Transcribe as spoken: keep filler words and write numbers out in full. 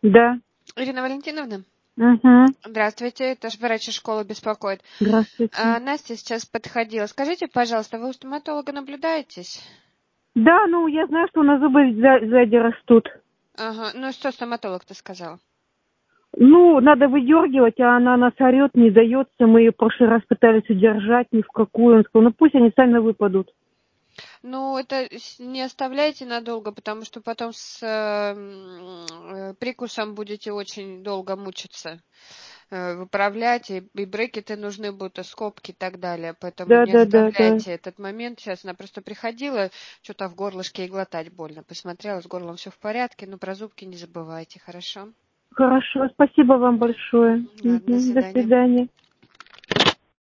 Да. Ирина Валентиновна? Угу. Здравствуйте, это ж врач из школы беспокоит. Здравствуйте. А, Настя сейчас подходила. Скажите, пожалуйста, вы у стоматолога наблюдаетесь? Да, ну я знаю, что у нас зубы сза- сзади растут. Ага, ну что стоматолог-то сказал? Ну, надо выдергивать, а она нас орет, не дается. Мы ее в прошлый раз пытались удержать, ни в какую. Он сказал, ну пусть они сами выпадут. Ну, это с- не оставляйте надолго, потому что потом с э, м, э, прикусом будете очень долго мучиться, э, выправлять, и, и брекеты нужны будут, и скобки и так далее. Поэтому Да, не да, да, да. оставляйте этот момент. Сейчас она просто приходила, что-то в горлышке и глотать больно. Посмотрела, с горлом все в порядке, но про зубки не забывайте, хорошо? Хорошо, спасибо вам большое. Ладно, до Мгм, до свидания. свидания.